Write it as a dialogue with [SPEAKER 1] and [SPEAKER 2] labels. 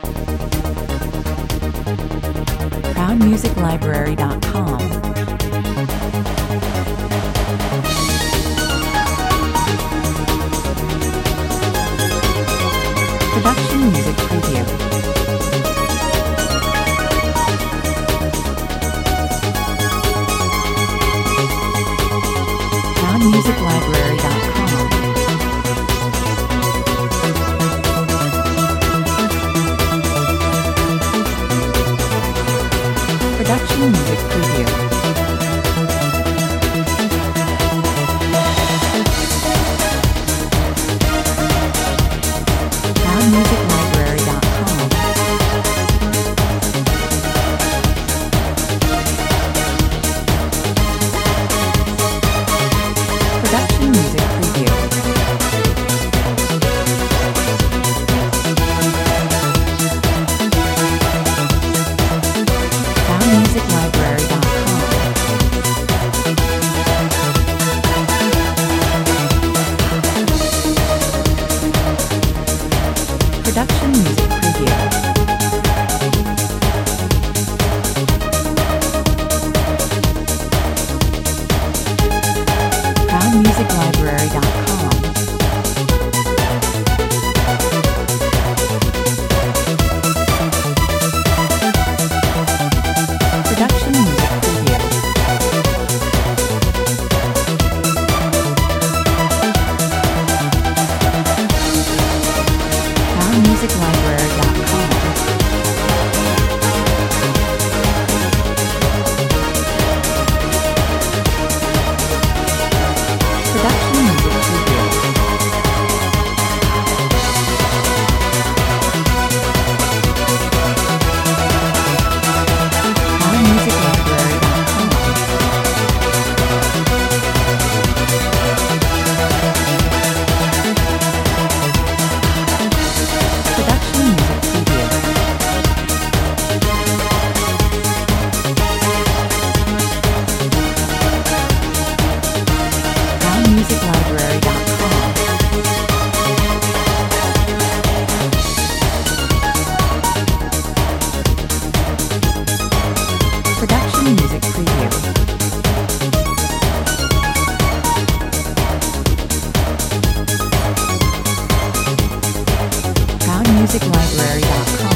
[SPEAKER 1] ProudMusicLibrary.com. Production Music Preview. ProudMusicLibrary.com. Production Music Preview. ProudMusicLibrary.com. Production Music Preview. ProudMusicLibrary.com. Production Music Preview. ProudMusicLibrary.com. Production Music Preview. ProudMusicLibrary.com. Production Music Preview. ProudMusicLibrary.com. Production Music Preview. ProudMusicLibrary.com. Production Music Preview. ProudMusicLibrary.com.